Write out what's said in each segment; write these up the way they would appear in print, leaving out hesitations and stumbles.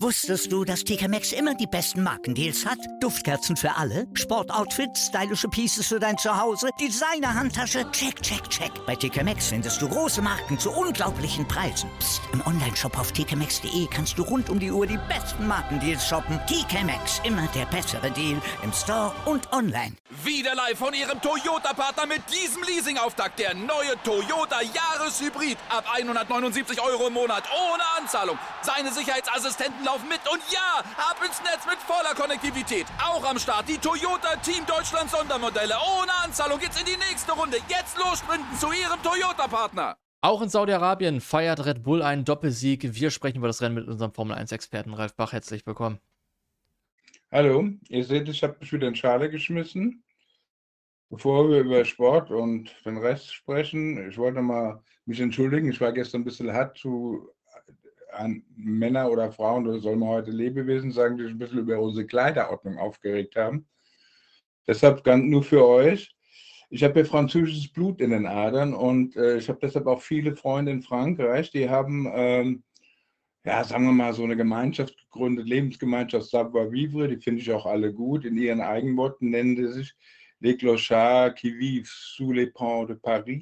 Wusstest du, dass TK Maxx immer die besten Markendeals hat? Duftkerzen für alle, Sportoutfits, stylische Pieces für dein Zuhause, Designer-Handtasche, check, check, check. Bei TK Maxx findest du große Marken zu unglaublichen Preisen. Psst. Im Onlineshop auf tkmaxx.de kannst du rund um die Uhr die besten Markendeals shoppen. TK Maxx, immer der bessere Deal im Store und online. Wieder live von Ihrem Toyota-Partner mit diesem Leasing-Auftakt. Der neue Toyota Jahreshybrid. Ab 179 € im Monat. Ohne Anzahlung. Seine Sicherheitsassistenten laufen mit. Und ja, ab ins Netz mit voller Konnektivität. Auch am Start die Toyota Team Deutschland Sondermodelle. Ohne Anzahlung geht's in die nächste Runde. Jetzt los sprinten zu Ihrem Toyota-Partner. Auch in Saudi-Arabien feiert Red Bull einen Doppelsieg. Wir sprechen über das Rennen mit unserem Formel-1-Experten Ralf Bach. Herzlich willkommen. Hallo, ihr seht, ich habe mich wieder in Schale geschmissen. Bevor wir über Sport und den Rest sprechen, ich wollte mal mich entschuldigen. Ich war gestern ein bisschen hart an Männer oder Frauen, oder soll man heute Lebewesen sagen, die sich ein bisschen über unsere Kleiderordnung aufgeregt haben. Deshalb nur für euch. Ich habe ja französisches Blut in den Adern und ich habe deshalb auch viele Freunde in Frankreich, die haben, sagen wir mal, so eine Gemeinschaft gegründet, Lebensgemeinschaft Savoir-vivre, die finde ich auch alle gut. In ihren Eigenworten nennen sie sich Les Clochards qui vivent sous les ponts de Paris.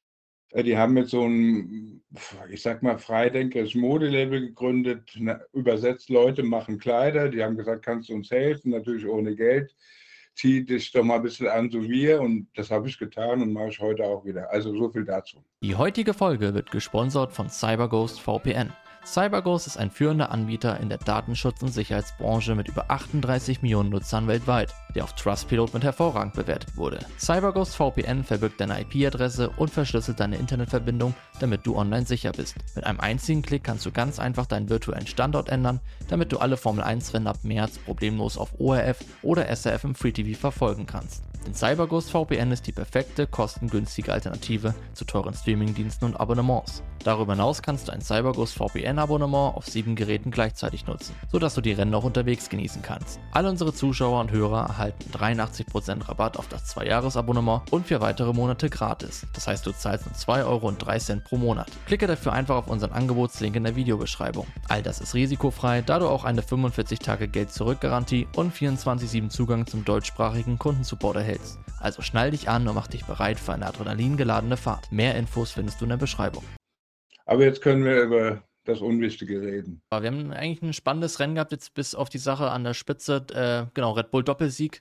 Die haben jetzt so ein, ich sag mal, freidenkerisches Modelabel gegründet, übersetzt, Leute machen Kleider, die haben gesagt, kannst du uns helfen, natürlich ohne Geld, zieh dich doch mal ein bisschen an, so wir, und das habe ich getan und mache ich heute auch wieder. Also so viel dazu. Die heutige Folge wird gesponsert von CyberGhost VPN. CyberGhost ist ein führender Anbieter in der Datenschutz- und Sicherheitsbranche mit über 38 Millionen Nutzern weltweit, der auf Trustpilot mit hervorragend bewertet wurde. CyberGhost VPN verbirgt deine IP-Adresse und verschlüsselt deine Internetverbindung, damit du online sicher bist. Mit einem einzigen Klick kannst du ganz einfach deinen virtuellen Standort ändern, damit du alle Formel-1-Rennen ab März problemlos auf ORF oder SRF im Free TV verfolgen kannst. Denn CyberGhost VPN ist die perfekte, kostengünstige Alternative zu teuren Streamingdiensten und Abonnements. Darüber hinaus kannst du ein CyberGhost VPN-Abonnement auf 7 Geräten gleichzeitig nutzen, sodass du die Rennen auch unterwegs genießen kannst. Alle unsere Zuschauer und Hörer erhalten 83% Rabatt auf das 2-Jahres-Abonnement und 4 weitere Monate gratis. Das heißt, du zahlst nur 2,03 € pro Monat. Klicke dafür einfach auf unseren Angebotslink in der Videobeschreibung. All das ist risikofrei, da du auch eine 45-Tage-Geld-Zurück-Garantie und 24/7 Zugang zum deutschsprachigen Kundensupport erhältst. Also schnall dich an und mach dich bereit für eine adrenalingeladene Fahrt. Mehr Infos findest du in der Beschreibung. Aber jetzt können wir über das Unwichtige reden. Wir haben eigentlich ein spannendes Rennen gehabt, jetzt bis auf die Sache an der Spitze. Red Bull Doppelsieg.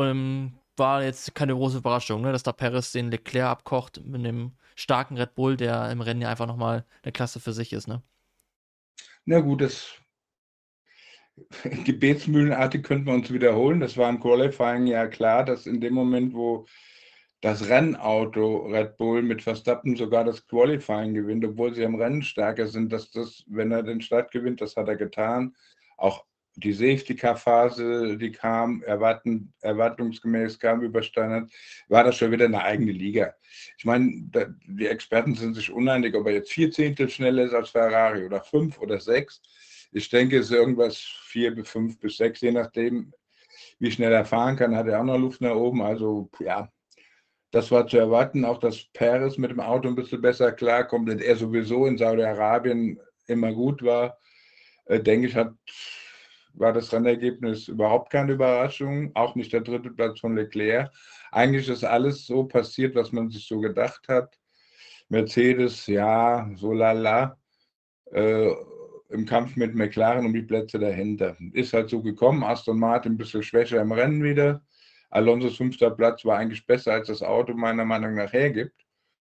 War jetzt keine große Überraschung, ne, dass da Perez den Leclerc abkocht mit dem starken Red Bull, der im Rennen ja einfach nochmal eine Klasse für sich ist. Ne? Na gut, das gebetsmühlenartig könnten wir uns wiederholen. Das war im Qualifying ja klar, dass in dem Moment, wo das Rennauto Red Bull mit Verstappen sogar das Qualifying gewinnt, obwohl sie im Rennen stärker sind, dass das, wenn er den Start gewinnt, das hat er getan. Auch die Safety-Car-Phase, die kam, erwartungsgemäß kam, überstanden, war das schon wieder eine eigene Liga. Ich meine, die Experten sind sich uneinig, ob er jetzt 4 Zehntel schneller ist als Ferrari oder 5 oder 6. Ich denke, es ist irgendwas 4 bis 5 bis 6, je nachdem, wie schnell er fahren kann, hat er auch noch Luft nach oben. Also ja, das war zu erwarten. Auch, dass Perez mit dem Auto ein bisschen besser klarkommt, denn er sowieso in Saudi-Arabien immer gut war, denke ich, war das Rennergebnis überhaupt keine Überraschung. Auch nicht der 3. Platz von Leclerc. Eigentlich ist alles so passiert, was man sich so gedacht hat. Mercedes, ja, so lala. Im Kampf mit McLaren um die Plätze dahinter. Ist halt so gekommen. Aston Martin ein bisschen schwächer im Rennen wieder. Alonsos 5. Platz war eigentlich besser, als das Auto meiner Meinung nach hergibt.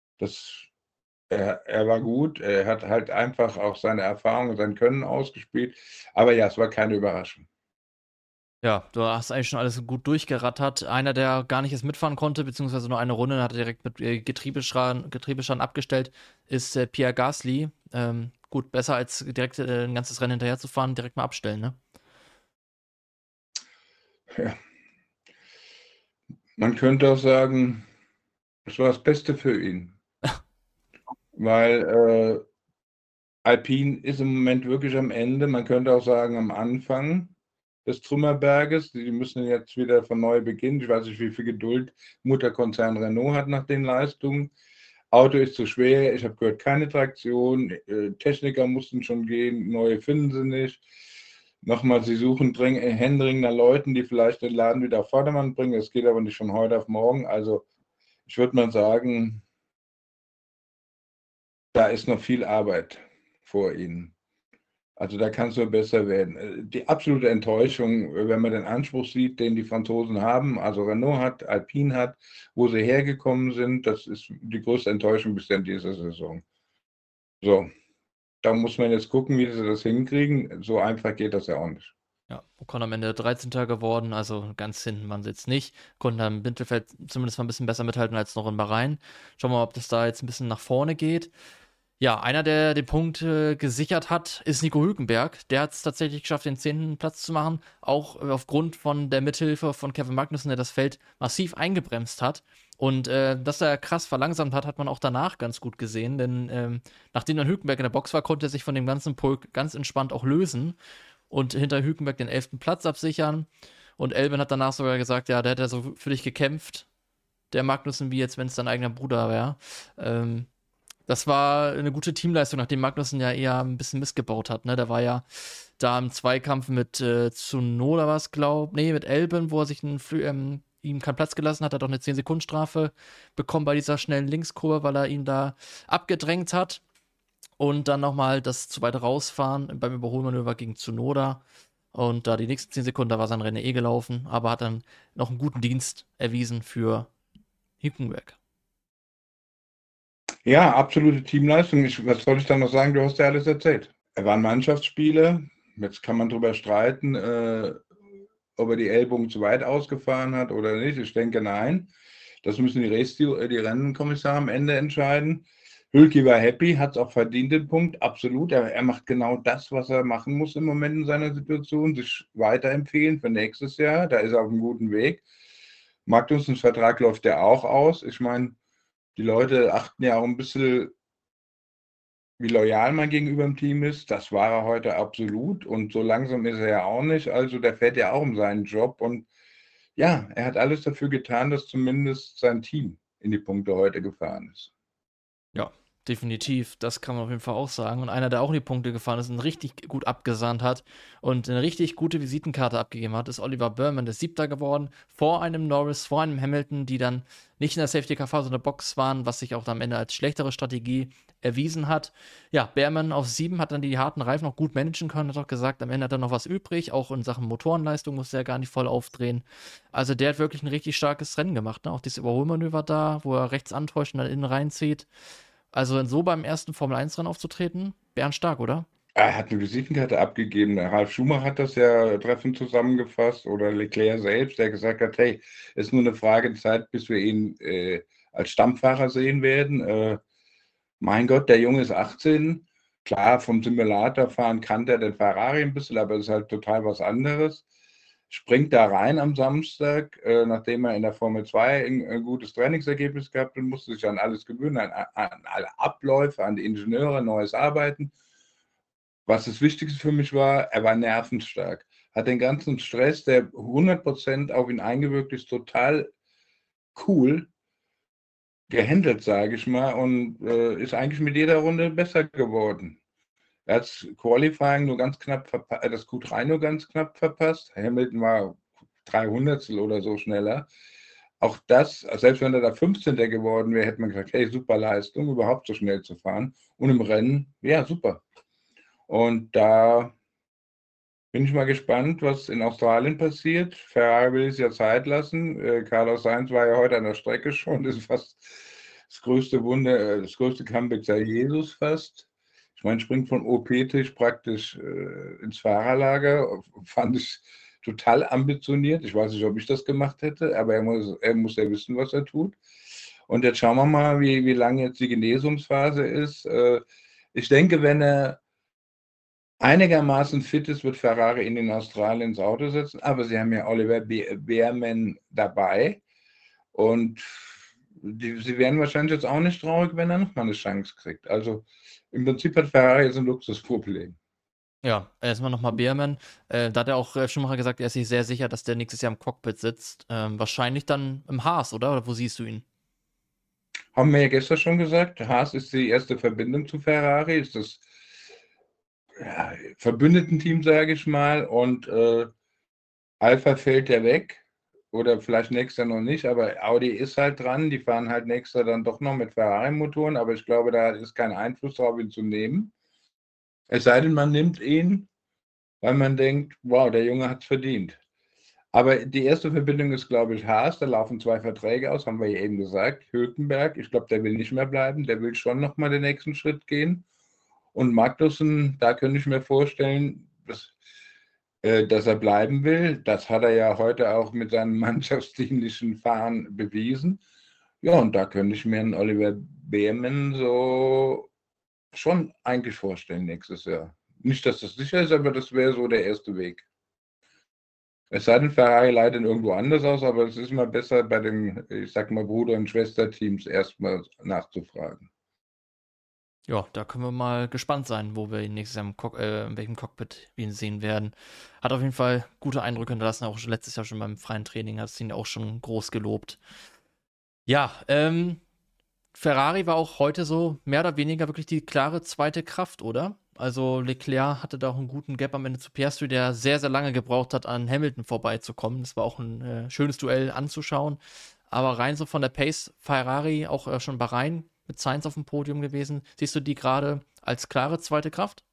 Er war gut. Er hat halt einfach auch seine Erfahrung und sein Können ausgespielt. Aber ja, es war keine Überraschung. Ja, du hast eigentlich schon alles gut durchgerattert. Einer, der gar nicht erst mitfahren konnte, beziehungsweise nur eine Runde, hat er direkt mit Getriebeschaden abgestellt, ist Pierre Gasly. Gut, besser als direkt ein ganzes Rennen hinterher zu fahren, direkt mal abstellen, ne? Ja. Man könnte auch sagen, es war das Beste für ihn. Weil Alpine ist im Moment wirklich am Ende. Man könnte auch sagen, am Anfang des Trümmerberges. Die müssen jetzt wieder von neu beginnen. Ich weiß nicht, wie viel Geduld Mutterkonzern Renault hat nach den Leistungen. Auto ist zu schwer. Ich habe gehört, keine Traktion. Techniker mussten schon gehen. Neue finden sie nicht. nochmal, sie suchen händeringend nach Leuten, die vielleicht den Laden wieder auf Vordermann bringen. Das geht aber nicht von heute auf morgen. Also ich würde mal sagen, da ist noch viel Arbeit vor ihnen. Also da kann es nur besser werden. Die absolute Enttäuschung, wenn man den Anspruch sieht, den die Franzosen haben, also Renault hat, Alpine hat, wo sie hergekommen sind, das ist die größte Enttäuschung bisher in dieser Saison. So, da muss man jetzt gucken, wie sie das hinkriegen. So einfach geht das ja auch nicht. Ja, Ocon am Ende 13. geworden, also ganz hinten waren sie jetzt nicht. Konnten da im Mittelfeld zumindest mal ein bisschen besser mithalten als noch in Bahrain. Schauen wir mal, ob das da jetzt ein bisschen nach vorne geht. Ja, einer, der den Punkt gesichert hat, ist Nico Hülkenberg. Der hat es tatsächlich geschafft, den 10. Platz zu machen, auch aufgrund von der Mithilfe von Kevin Magnussen, der das Feld massiv eingebremst hat. Und dass er krass verlangsamt hat, hat man auch danach ganz gut gesehen, denn nachdem dann Hülkenberg in der Box war, konnte er sich von dem ganzen Pulk ganz entspannt auch lösen und hinter Hülkenberg den 11. Platz absichern. Und Albon hat danach sogar gesagt, ja, der hat ja so für dich gekämpft, der Magnussen, wie jetzt, wenn es dein eigener Bruder wäre. Das war eine gute Teamleistung, nachdem Magnussen ja eher ein bisschen missgebaut hat. Ne? Der war ja da im Zweikampf mit Tsunoda, was mit Albon, wo er sich ihm keinen Platz gelassen hat, hat auch eine 10-Sekunden-Strafe bekommen bei dieser schnellen Linkskurve, weil er ihn da abgedrängt hat. Und dann nochmal das zu weit rausfahren beim Überholmanöver gegen Tsunoda. Und da die nächsten 10 Sekunden, da war sein Rennen gelaufen, aber hat dann noch einen guten Dienst erwiesen für Hülkenberg. Ja, absolute Teamleistung. Was soll ich da noch sagen? Du hast ja alles erzählt. Er war ein Mannschaftsspieler. Jetzt kann man darüber streiten, ob er die Ellbogen zu weit ausgefahren hat oder nicht. Ich denke, nein. Das müssen die Rennkommissare am Ende entscheiden. Hülki war happy, hat es auch verdient, den Punkt, absolut. Er macht genau das, was er machen muss im Moment in seiner Situation, sich weiterempfehlen für nächstes Jahr. Da ist er auf einem guten Weg. Magnussens Vertrag läuft ja auch aus. Ich meine, die Leute achten ja auch ein bisschen, wie loyal man gegenüber dem Team ist. Das war er heute absolut. Und so langsam ist er ja auch nicht. Also der fährt ja auch um seinen Job. Und ja, er hat alles dafür getan, dass zumindest sein Team in die Punkte heute gefahren ist. Ja, definitiv. Das kann man auf jeden Fall auch sagen. Und einer, der auch in die Punkte gefahren ist und richtig gut abgesahnt hat und eine richtig gute Visitenkarte abgegeben hat, ist Oliver Burman, der ist 7. geworden, vor einem Norris, vor einem Hamilton, die dann nicht in der Safety-Car-Phase in der Box waren, was sich auch am Ende als schlechtere Strategie erwiesen hat. Ja, Burman auf 7 hat dann die harten Reifen noch gut managen können, hat auch gesagt, am Ende hat er noch was übrig, auch in Sachen Motorenleistung musste er gar nicht voll aufdrehen. Also der hat wirklich ein richtig starkes Rennen gemacht, ne? Auch dieses Überholmanöver da, wo er rechts antäuscht und dann innen reinzieht. Also so beim ersten Formel-1-Rennen aufzutreten, bärenstark, oder? Er hat eine Visitenkarte abgegeben. Ralf Schumacher hat das ja treffend zusammengefasst oder Leclerc selbst, der gesagt hat, hey, es ist nur eine Frage der Zeit, bis wir ihn als Stammfahrer sehen werden. Mein Gott, der Junge ist 18. Klar, vom Simulator fahren kannte er den Ferrari ein bisschen, aber es ist halt total was anderes. Springt da rein am Samstag, nachdem er in der Formel 2 ein gutes Trainingsergebnis gehabt und musste sich an alles gewöhnen, an alle Abläufe, an die Ingenieure, neues Arbeiten. Was das Wichtigste für mich war, er war nervenstark. Hat den ganzen Stress, der 100% auf ihn eingewirkt ist, total cool gehandelt, sage ich mal, und ist eigentlich mit jeder Runde besser geworden. Er hat das Qualifying nur ganz knapp verpasst, das Q3 nur ganz knapp verpasst. Hamilton war 300 oder so schneller. Auch das, selbst wenn er da 15. geworden wäre, hätte man gesagt, hey, super Leistung, überhaupt so schnell zu fahren. Und im Rennen, ja, super. Und da bin ich mal gespannt, was in Australien passiert. Ferrari will es ja Zeit lassen. Carlos Sainz war ja heute an der Strecke schon. Das ist fast das größte Wunder, das größte Comeback seit Jesus fast. Ich meine, springt von OP-Tisch praktisch ins Fahrerlager. Fand ich total ambitioniert. Ich weiß nicht, ob ich das gemacht hätte, aber er muss ja wissen, was er tut. Und jetzt schauen wir mal, wie lange jetzt die Genesungsphase ist. Ich denke, wenn er einigermaßen fit ist, wird Ferrari ihn in Australien ins Auto setzen. Aber sie haben ja Oliver Bearman dabei. Und sie werden wahrscheinlich jetzt auch nicht traurig, wenn er nochmal eine Chance kriegt. Also im Prinzip hat Ferrari jetzt ein Luxusproblem. Ja, erstmal nochmal Bearman. Da hat er auch Schumacher gesagt, er ist sich sehr sicher, dass der nächstes Jahr im Cockpit sitzt. Wahrscheinlich dann im Haas, oder? Oder wo siehst du ihn? Haben wir ja gestern schon gesagt, Haas ist die erste Verbindung zu Ferrari. Ist das ja, Verbündetenteam, sage ich mal, und Alpha fällt ja weg oder vielleicht nächstes Jahr noch nicht, aber Audi ist halt dran. Die fahren halt nächstes Jahr dann doch noch mit Ferrari-Motoren, aber ich glaube, da ist kein Einfluss drauf, ihn zu nehmen. Es sei denn, man nimmt ihn, weil man denkt, wow, der Junge hat es verdient. Aber die erste Verbindung ist, glaube ich, Haas. Da laufen 2 Verträge aus, haben wir ja eben gesagt. Hülkenberg, ich glaube, der will nicht mehr bleiben. Der will schon nochmal den nächsten Schritt gehen. Und Magnussen, da könnte ich mir vorstellen, dass er bleiben will. Das hat er ja heute auch mit seinem mannschaftsdienlichen Fahren bewiesen. Ja, und da könnte ich mir einen Oliver Behrmann so schon eigentlich vorstellen nächstes Jahr. Nicht, dass das sicher ist, aber das wäre so der erste Weg. Es sei denn, Ferrari leitet irgendwo anders aus, aber es ist immer besser, bei den, ich sag mal, Bruder- und Schwesterteams erstmal nachzufragen. Ja, da können wir mal gespannt sein, wo wir ihn nächstes Jahr in welchem Cockpit wir ihn sehen werden. Hat auf jeden Fall gute Eindrücke hinterlassen, auch schon letztes Jahr schon beim freien Training, hat es ihn auch schon groß gelobt. Ja, Ferrari war auch heute so mehr oder weniger wirklich die klare zweite Kraft, oder? Also Leclerc hatte da auch einen guten Gap am Ende zu Piastri, der sehr, sehr lange gebraucht hat, an Hamilton vorbeizukommen. Das war auch ein schönes Duell anzuschauen. Aber rein so von der Pace, Ferrari auch schon Bahrain mit Sainz auf dem Podium gewesen. Siehst du die gerade als klare zweite Kraft?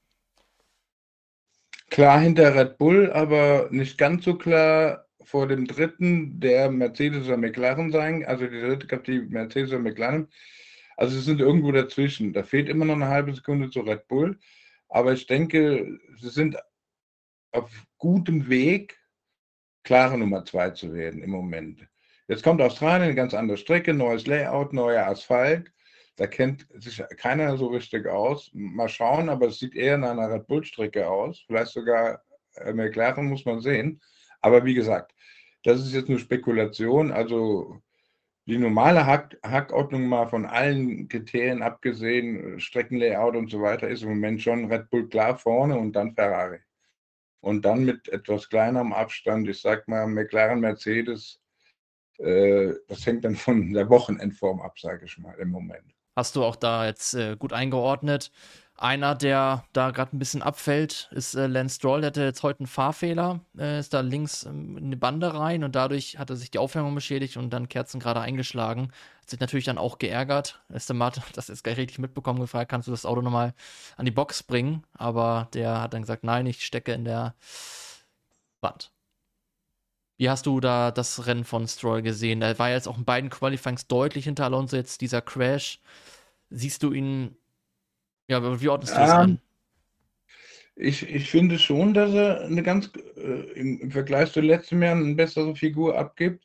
Klar hinter Red Bull, aber nicht ganz so klar vor dem dritten, der Mercedes oder McLaren sein. Also die dritte gab die Mercedes oder McLaren. Also sie sind irgendwo dazwischen. Da fehlt immer noch eine halbe Sekunde zu Red Bull. Aber ich denke, sie sind auf gutem Weg, klare Nummer 2 zu werden im Moment. Jetzt kommt Australien, eine ganz andere Strecke, neues Layout, neuer Asphalt. Da kennt sich keiner so richtig aus. Mal schauen, aber es sieht eher nach einer Red Bull-Strecke aus. Vielleicht sogar McLaren, muss man sehen. Aber wie gesagt, das ist jetzt nur Spekulation. Also die normale Hackordnung mal von allen Kriterien abgesehen, Streckenlayout und so weiter, ist im Moment schon Red Bull klar vorne und dann Ferrari. Und dann mit etwas kleinerem Abstand, ich sag mal McLaren, Mercedes, das hängt dann von der Wochenendform ab, sage ich mal, im Moment. Hast du auch da jetzt gut eingeordnet. Einer, der da gerade ein bisschen abfällt, ist Lance Stroll. Der hatte jetzt heute einen Fahrfehler, ist da links in eine Bande rein und dadurch hat er sich die Aufhängung beschädigt und dann Kerzen gerade eingeschlagen. Hat sich natürlich dann auch geärgert. Aston Martin hat das jetzt gar nicht richtig mitbekommen, gefragt, kannst du das Auto nochmal an die Box bringen? Aber der hat dann gesagt, nein, ich stecke in der Wand. Wie hast du da das Rennen von Stroll gesehen? Er war jetzt auch in beiden Qualifyings deutlich hinter Alonso, jetzt dieser Crash. Siehst du ihn, ja, wie ordnest du das ein? Ich finde schon, dass er eine ganz, im Vergleich zu letztem Jahr eine bessere Figur abgibt.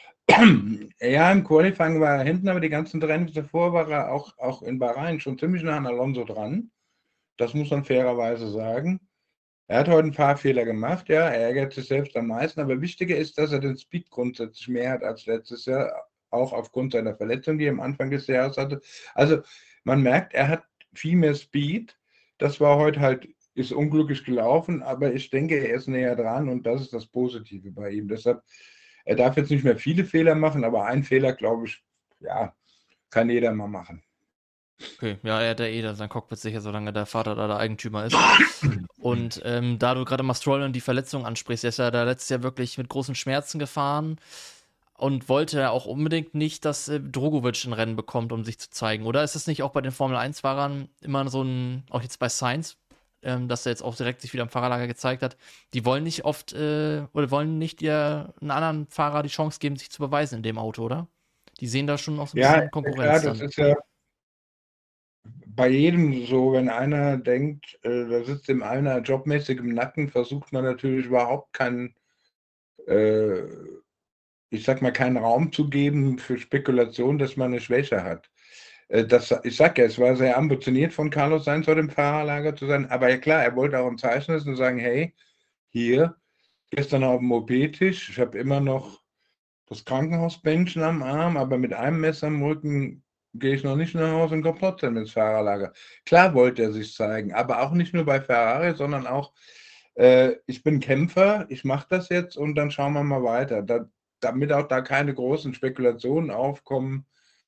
Ja, im Qualifying war er hinten, aber die ganzen Rennen davor war er auch in Bahrain schon ziemlich nah an Alonso dran. Das muss man fairerweise sagen. Er hat heute ein paar Fehler gemacht, ja, er ärgert sich selbst am meisten, aber wichtiger ist, dass er den Speed grundsätzlich mehr hat als letztes Jahr, auch aufgrund seiner Verletzung, die er am Anfang des Jahres hatte. Also man merkt, er hat viel mehr Speed. Das war heute halt, ist unglücklich gelaufen, aber ich denke, er ist näher dran und das ist das Positive bei ihm. Deshalb, er darf jetzt nicht mehr viele Fehler machen, aber einen Fehler, glaube ich, ja, kann jeder mal machen. Okay, ja, er hat ja eh da sein Cockpit sicher, solange der Vater da der Eigentümer ist. Und da du gerade mal Stroll und die Verletzung ansprichst, er ist ja da letztes Jahr wirklich mit großen Schmerzen gefahren und wollte ja auch unbedingt nicht, dass Drogovic ein Rennen bekommt, um sich zu zeigen. Oder ist es nicht auch bei den Formel-1-Fahrern immer so ein, auch jetzt bei Sainz, dass er jetzt auch direkt sich wieder im Fahrerlager gezeigt hat, die wollen nicht oft oder wollen nicht einen anderen Fahrer die Chance geben, sich zu beweisen in dem Auto, oder? Die sehen da schon auch so ein bisschen Konkurrenz klar, das dann. ist ja bei jedem so, wenn einer denkt, da sitzt ihm einer jobmäßig im Nacken, versucht man natürlich überhaupt keinen, äh, ich sag mal, keinen Raum zu geben für Spekulation, dass man eine Schwäche hat. Ich sag ja, es war sehr ambitioniert von Carlos Sainz, vor dem Fahrerlager zu sein, aber ja klar, er wollte auch ein Zeichen setzen und sagen, hey, hier, gestern auf dem OP-Tisch, ich habe immer noch das Krankenhausbändchen am Arm, aber mit einem Messer am Rücken gehe ich noch nicht nach Hause und komme trotzdem ins Fahrerlager. Klar wollte er sich zeigen, aber auch nicht nur bei Ferrari, sondern auch, ich bin Kämpfer, ich mache das jetzt und dann schauen wir mal weiter. Damit auch da keine großen Spekulationen aufkommen,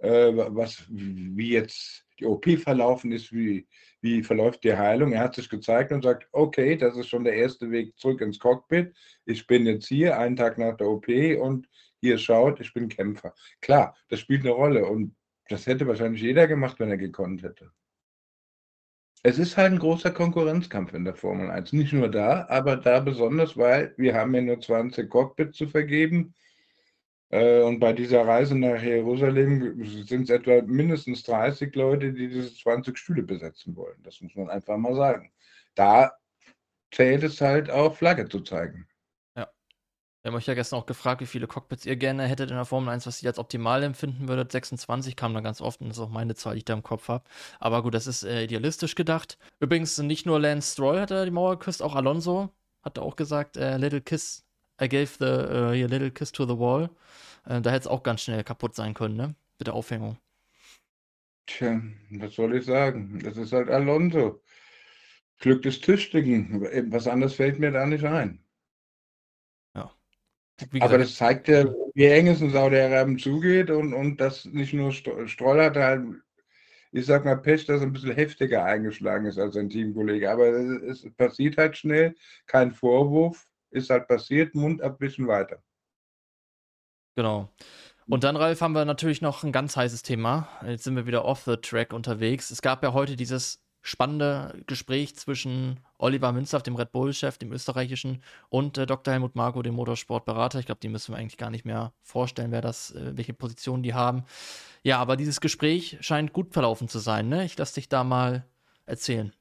wie jetzt die OP verlaufen ist, wie verläuft die Heilung. Er hat sich gezeigt und sagt, okay, das ist schon der erste Weg zurück ins Cockpit. Ich bin jetzt hier, einen Tag nach der OP und hier schaut, ich bin Kämpfer. Klar, das spielt eine Rolle und das hätte wahrscheinlich jeder gemacht, wenn er gekonnt hätte. Es ist halt ein großer Konkurrenzkampf in der Formel 1. Nicht nur da, aber da besonders, weil wir haben ja nur 20 Cockpits zu vergeben. Und bei dieser Reise nach Jerusalem sind es etwa mindestens 30 Leute, die diese 20 Stühle besetzen wollen. Das muss man einfach mal sagen. Da zählt es halt auch, Flagge zu zeigen. Ja. Wir haben euch ja gestern auch gefragt, wie viele Cockpits ihr gerne hättet in der Formel 1, was ihr als optimal empfinden würdet. 26 kam dann ganz oft und das ist auch meine Zahl, die ich da im Kopf habe. Aber gut, das ist idealistisch gedacht. Übrigens, nicht nur Lance Stroll hat die Mauer geküsst, auch Alonso hat auch gesagt, little kiss, I gave the little kiss to the wall. Da hätte es auch ganz schnell kaputt sein können, ne? Mit der Aufhängung. Tja, was soll ich sagen? Das ist halt Alonso. Glück des Tüchtigen. Was anderes fällt mir da nicht ein. Ja. Aber das zeigt ja, wie eng es in Saudi-Arabien zugeht und dass nicht nur Stroll hat halt, ich sag mal, Pech, dass er ein bisschen heftiger eingeschlagen ist als sein Teamkollege. Aber es passiert halt schnell, kein Vorwurf, ist halt passiert, Mund abwischen weiter. Genau. Und dann, Ralf, haben wir natürlich noch ein ganz heißes Thema. Jetzt sind wir wieder off the track unterwegs. Es gab ja heute dieses spannende Gespräch zwischen Oliver Minzlaff, dem Red Bull-Chef, dem österreichischen, und Dr. Helmut Marko, dem Motorsportberater. Ich glaube, die müssen wir eigentlich gar nicht mehr vorstellen, welche Positionen die haben. Ja, aber dieses Gespräch scheint gut verlaufen zu sein, ne? Ich lasse dich da mal erzählen.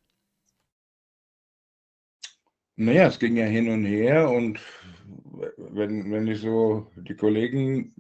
Naja, es ging ja hin und her und wenn ich so die Kollegen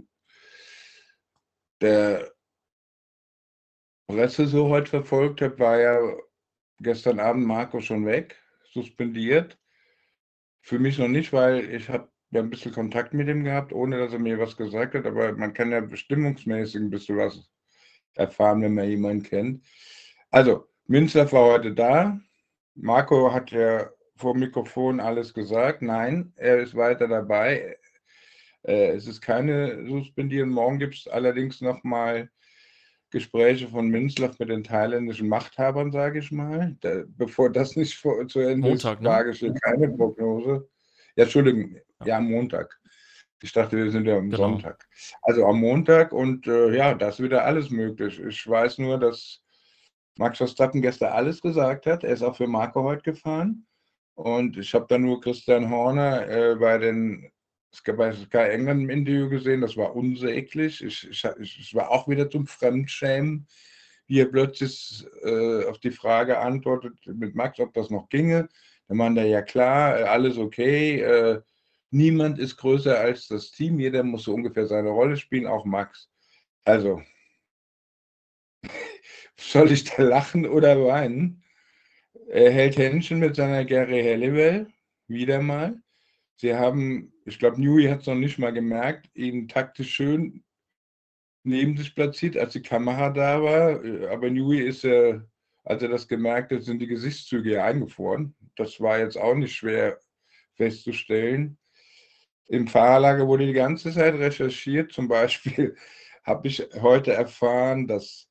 der Presse so heute verfolgt habe, war ja gestern Abend Marco schon weg, suspendiert. Für mich noch nicht, weil ich habe ja ein bisschen Kontakt mit ihm gehabt, ohne dass er mir was gesagt hat, aber man kann ja bestimmungsmäßig ein bisschen was erfahren, wenn man jemanden kennt. Also, Minzlaff war heute da. Marco hat ja vor Mikrofon alles gesagt. Nein, er ist weiter dabei. Es ist keine Suspendierung. Morgen gibt es allerdings nochmal Gespräche von Minzlaff mit den thailändischen Machthabern, sage ich mal. Bevor das nicht zu Ende Montag, ist, ne? wage ich keine Prognose. Ja, Entschuldigung, ja, am Montag. Ich dachte, wir sind ja am Sonntag. Also am Montag und ja, da ist wieder alles möglich. Ich weiß nur, dass Max Verstappen gestern alles gesagt hat. Er ist auch für Marco heute gefahren. Und ich habe dann nur Christian Horner bei Sky England im Interview gesehen. Das war unsäglich. Ich war auch wieder zum Fremdschämen, wie er plötzlich auf die Frage antwortet mit Max, ob das noch ginge. Da meinte er, ja klar, alles okay. Niemand ist größer als das Team. Jeder muss so ungefähr seine Rolle spielen, auch Max. Also, soll ich da lachen oder weinen? Er hält Händchen mit seiner Gary Halliwell, wieder mal. Sie haben, ich glaube, Newey hat es noch nicht mal gemerkt, ihn taktisch schön neben sich platziert, als die Kamera da war. Aber Newey ist ja, als er das gemerkt hat, sind die Gesichtszüge ja eingefroren. Das war jetzt auch nicht schwer festzustellen. Im Fahrerlager wurde die ganze Zeit recherchiert. Zum Beispiel habe ich heute erfahren, dass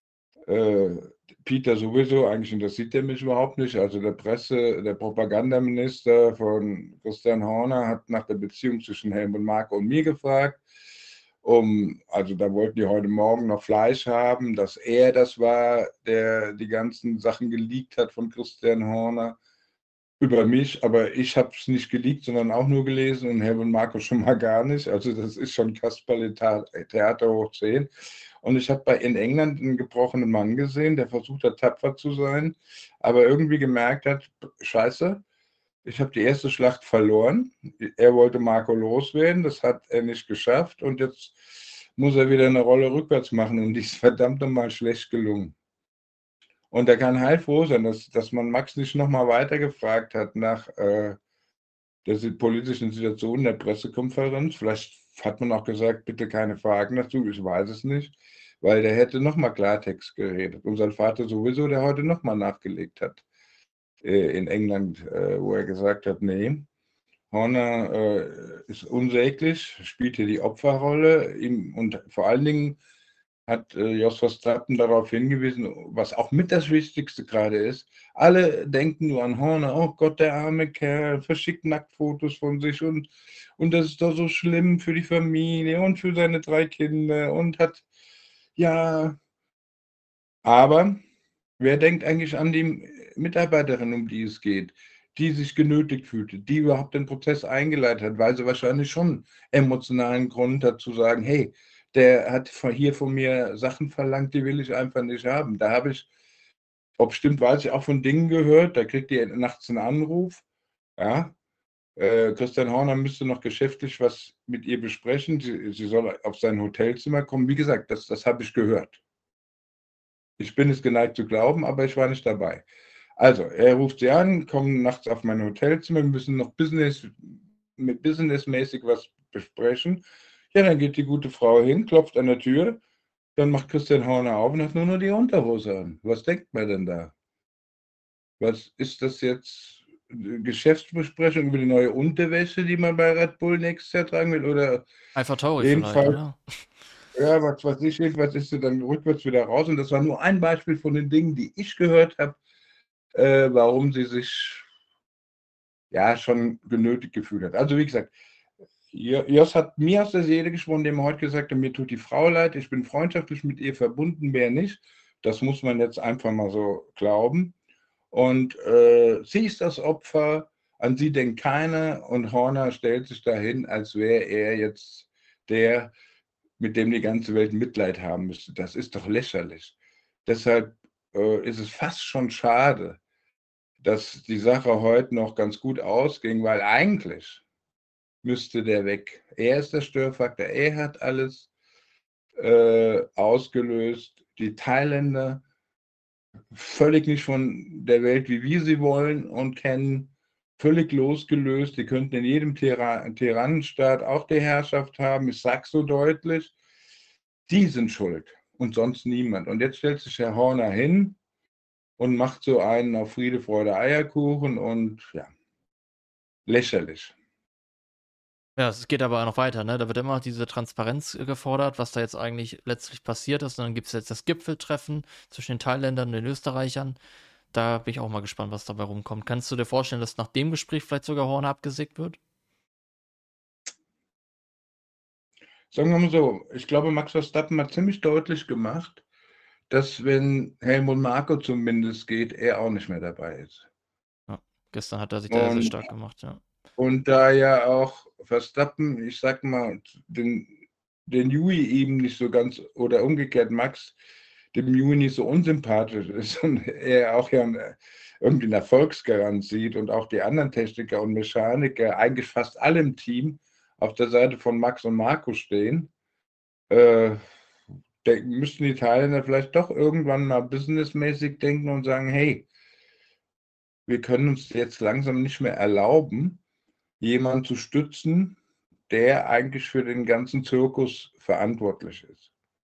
Peter sowieso, eigentlich interessiert er mich überhaupt nicht. Also der Propagandaminister von Christian Horner hat nach der Beziehung zwischen Helmut Marko und mir gefragt. Also da wollten die heute Morgen noch Fleisch haben, dass er das war, der die ganzen Sachen geleakt hat von Christian Horner über mich, aber ich habe es nicht geleakt, sondern auch nur gelesen und Helmut Marko schon mal gar nicht. Also das ist schon Kasperle-Theater hoch 10. Und ich habe in England einen gebrochenen Mann gesehen, der versucht hat, tapfer zu sein, aber irgendwie gemerkt hat, scheiße, ich habe die erste Schlacht verloren. Er wollte Marco loswerden, das hat er nicht geschafft und jetzt muss er wieder eine Rolle rückwärts machen und die ist verdammt nochmal schlecht gelungen. Und er kann heilfroh sein, dass man Max nicht nochmal weitergefragt hat nach der politischen Situation der Pressekonferenz. Vielleicht hat man auch gesagt, bitte keine Fragen dazu, ich weiß es nicht, weil der hätte nochmal Klartext geredet. Und sein Vater sowieso, der heute nochmal nachgelegt hat in England, wo er gesagt hat, nee, Horner ist unsäglich, spielt hier die Opferrolle und vor allen Dingen hat Jos Verstappen darauf hingewiesen, was auch mit das Wichtigste gerade ist. Alle denken nur an Horner, oh Gott, der arme Kerl, verschickt Nacktfotos von sich und das ist doch so schlimm für die Familie und für seine 3 Kinder und hat, ja, aber wer denkt eigentlich an die Mitarbeiterin, um die es geht, die sich genötigt fühlte, die überhaupt den Prozess eingeleitet hat, weil sie wahrscheinlich schon emotionalen Grund hat zu sagen, hey, der hat hier von mir Sachen verlangt, die will ich einfach nicht haben. Da habe ich, ob stimmt, weiß ich, auch von Dingen gehört, da kriegt ihr nachts einen Anruf, ja, Christian Horner müsste noch geschäftlich was mit ihr besprechen, sie soll auf sein Hotelzimmer kommen. Wie gesagt, das habe ich gehört. Ich bin es geneigt zu glauben, aber ich war nicht dabei. Also, er ruft sie an, kommen nachts auf mein Hotelzimmer, wir müssen noch businessmäßig was besprechen. Ja, dann geht die gute Frau hin, klopft an der Tür, dann macht Christian Horner auf und hat nur noch die Unterhose an. Was denkt man denn da? Was ist das jetzt? Geschäftsbesprechung über die neue Unterwäsche, die man bei Red Bull nächstes Jahr tragen will? Oder Alpha Tauri vielleicht, jedenfalls, oder? ja, was weiß ich, jedenfalls ist sie dann rückwärts wieder raus. Und das war nur ein Beispiel von den Dingen, die ich gehört habe, warum sie sich ja schon genötigt gefühlt hat. Also wie gesagt, Jos hat mir aus der Seele gesprochen, dem er heute gesagt hat, mir tut die Frau leid, ich bin freundschaftlich mit ihr verbunden, mehr nicht. Das muss man jetzt einfach mal so glauben. Und sie ist das Opfer, an sie denkt keiner und Horner stellt sich dahin, als wäre er jetzt der, mit dem die ganze Welt Mitleid haben müsste. Das ist doch lächerlich. Deshalb ist es fast schon schade, dass die Sache heute noch ganz gut ausging, weil eigentlich müsste der weg. Er ist der Störfaktor, er hat alles ausgelöst. Die Thailänder völlig nicht von der Welt, wie wir sie wollen und kennen, völlig losgelöst. Die könnten in jedem Tyrannenstaat auch die Herrschaft haben. Ich sage so deutlich, die sind schuld und sonst niemand. Und jetzt stellt sich Herr Horner hin und macht so einen auf Friede, Freude, Eierkuchen und ja, lächerlich. Ja, es geht aber noch weiter, ne? Da wird immer diese Transparenz gefordert, was da jetzt eigentlich letztlich passiert ist. Und dann gibt es jetzt das Gipfeltreffen zwischen den Thailändern und den Österreichern. Da bin ich auch mal gespannt, was dabei rumkommt. Kannst du dir vorstellen, dass nach dem Gespräch vielleicht sogar Horner abgesägt wird? Sagen wir mal so, ich glaube, Max Verstappen hat ziemlich deutlich gemacht, dass wenn Helmut Marko zumindest geht, er auch nicht mehr dabei ist. Ja, gestern hat er sich da sehr Und, stark gemacht, ja. und da ja auch Verstappen, ich sag mal, den Jui ihm nicht so ganz, oder umgekehrt Max, dem Jui nicht so unsympathisch ist und er auch ja irgendwie einen Erfolgsgarant sieht und auch die anderen Techniker und Mechaniker, eigentlich fast alle im Team, auf der Seite von Max und Marco stehen, müssten die Thailänder vielleicht doch irgendwann mal businessmäßig denken und sagen, hey, wir können uns jetzt langsam nicht mehr erlauben, jemanden zu stützen, der eigentlich für den ganzen Zirkus verantwortlich ist.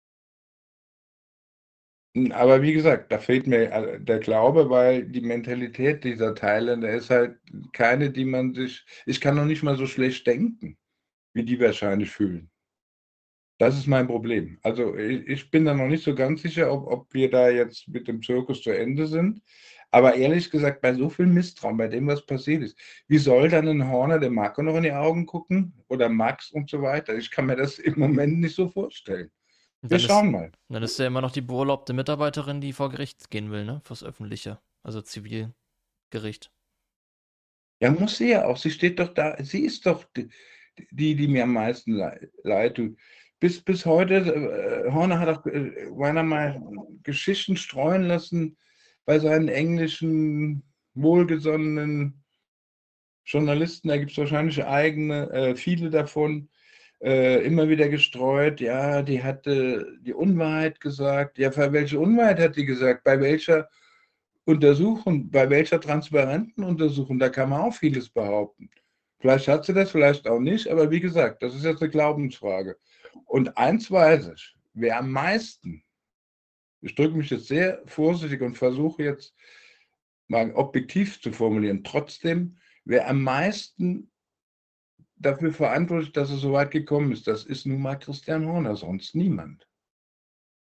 Aber wie gesagt, da fehlt mir der Glaube, weil die Mentalität dieser Thailänder ist halt keine, die man sich, ich kann noch nicht mal so schlecht denken, wie die wahrscheinlich fühlen. Das ist mein Problem. Also ich bin da noch nicht so ganz sicher, ob wir da jetzt mit dem Zirkus zu Ende sind. Aber ehrlich gesagt, bei so viel Misstrauen, bei dem, was passiert ist, wie soll dann ein Horner dem Marco noch in die Augen gucken? Oder Max und so weiter? Ich kann mir das im Moment nicht so vorstellen. Wir schauen mal. Dann ist ja immer noch die beurlaubte Mitarbeiterin, die vor Gericht gehen will, ne? Fürs Öffentliche. Also Zivilgericht. Ja, muss sie ja auch. Sie steht doch da. Sie ist doch die mir am meisten leid tut. Bis heute, Horner hat auch meiner Meinung nach Geschichten streuen lassen bei seinen englischen, wohlgesonnenen Journalisten. Da gibt es wahrscheinlich eigene, viele davon, immer wieder gestreut. Ja, die hatte die Unwahrheit gesagt. Ja, welche Unwahrheit hat die gesagt? Bei welcher Untersuchung, bei welcher transparenten Untersuchung? Da kann man auch vieles behaupten. Vielleicht hat sie das, vielleicht auch nicht, aber wie gesagt, das ist jetzt eine Glaubensfrage. Und eins weiß ich, wer am meisten, ich drücke mich jetzt sehr vorsichtig und versuche jetzt mal objektiv zu formulieren, trotzdem, wer am meisten dafür verantwortlich, dass es so weit gekommen ist, das ist nun mal Christian Horner, sonst niemand.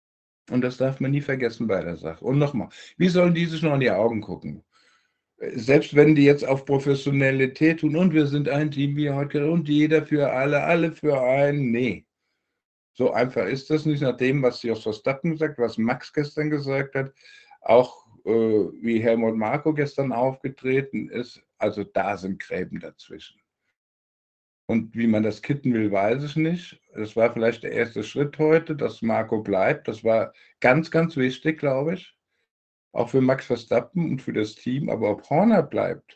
Und das darf man nie vergessen bei der Sache. Und nochmal, wie sollen die sich noch in die Augen gucken? Selbst wenn die jetzt auf Professionalität tun und wir sind ein Team wie heute und jeder für alle für einen. Nee. So einfach ist das nicht, nach dem, was Jos Verstappen sagt, was Max gestern gesagt hat, auch wie Helmut Marko gestern aufgetreten ist. Also da sind Gräben dazwischen. Und wie man das kitten will, weiß ich nicht. Das war vielleicht der erste Schritt heute, dass Marko bleibt. Das war ganz, ganz wichtig, glaube ich. Auch für Max Verstappen und für das Team. Aber ob Horner bleibt,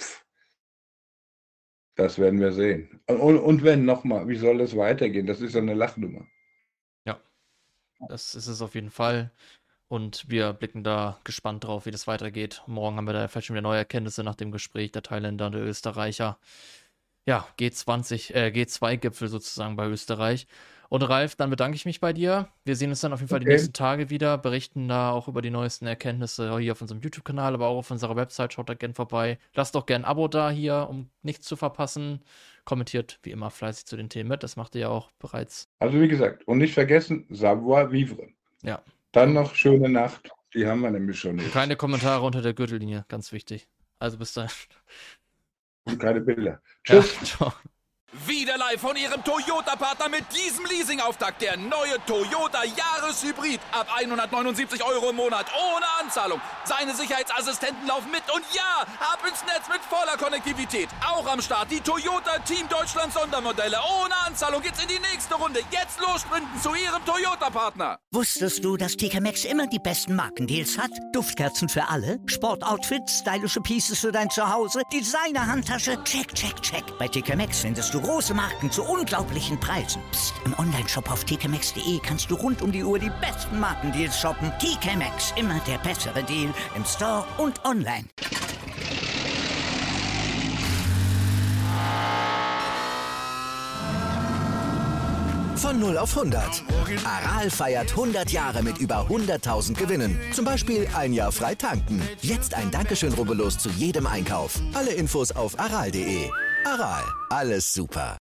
das werden wir sehen. Und wenn, nochmal, wie soll das weitergehen? Das ist ja eine Lachnummer. Ja, das ist es auf jeden Fall. Und wir blicken da gespannt drauf, wie das weitergeht. Morgen haben wir da vielleicht schon wieder neue Erkenntnisse nach dem Gespräch der Thailänder und der Österreicher. Ja, G2-Gipfel sozusagen bei Österreich. Und Ralf, dann bedanke ich mich bei dir. Wir sehen uns dann auf jeden Fall die nächsten Tage wieder, berichten da auch über die neuesten Erkenntnisse hier auf unserem YouTube-Kanal, aber auch auf unserer Website. Schaut da gerne vorbei. Lasst doch gerne ein Abo da hier, um nichts zu verpassen. Kommentiert wie immer fleißig zu den Themen mit. Das macht ihr ja auch bereits. Also wie gesagt, und nicht vergessen, savoir vivre. Ja. Dann noch schöne Nacht. Die haben wir nämlich schon nicht. Keine Kommentare unter der Gürtellinie, ganz wichtig. Also bis dahin. Und keine Bilder. Tschüss. Ja, ciao. Wieder live von Ihrem Toyota-Partner mit diesem Leasing-Auftakt. Der neue Toyota Jahreshybrid. Ab 179 Euro im Monat. Ohne Anzahlung. Seine Sicherheitsassistenten laufen mit. Und ja, ab ins Netz mit voller Konnektivität. Auch am Start die Toyota Team Deutschland Sondermodelle. Ohne Anzahlung geht's in die nächste Runde. Jetzt los sprinten zu Ihrem Toyota-Partner. Wusstest du, dass TK Maxx immer die besten Markendeals hat? Duftkerzen für alle, Sportoutfits, stylische Pieces für dein Zuhause, Designer-Handtasche, check, check, check. Bei TK Maxx findest du große Marken zu unglaublichen Preisen. Psst. Im Onlineshop auf tkmaxx.de kannst du rund um die Uhr die besten Markendeals shoppen. TK Maxx, immer der bessere Deal im Store und online. Von 0 auf 100. Aral feiert 100 Jahre mit über 100.000 Gewinnen. Zum Beispiel ein Jahr frei tanken. Jetzt ein Dankeschön, rubbellos zu jedem Einkauf. Alle Infos auf aral.de. Aral, alles super.